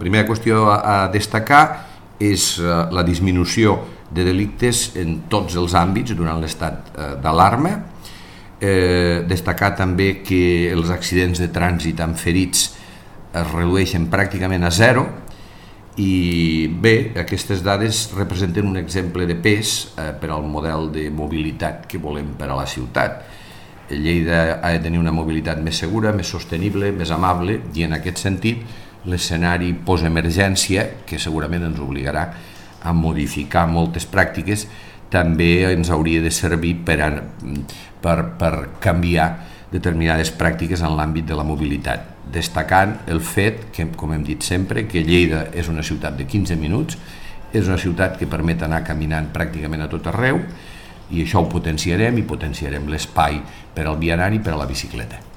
primera qüestió a destacar és la disminució de delictes en tots els àmbits durant l'estat d'alarma. Destacar també que els accidents de trànsit amb ferits es redueixen pràcticament a zero i bé, aquestes dades representen un exemple de pes per al model de mobilitat que volem per a la ciutat. Lleida ha de tenir una mobilitat més segura, més sostenible, més amable i en aquest sentit l'escenari postemergència, que segurament ens obligarà a modificar moltes pràctiques, també ens hauria de servir per canviar determinades pràctiques en l'àmbit de la mobilitat, destacant el fet que, com hem dit sempre, que Lleida és una ciutat de 15 minuts, és una ciutat que permet anar caminant pràcticament a tot arreu i això ho potenciarem i potenciarem l'espai per al vianant i per a la bicicleta.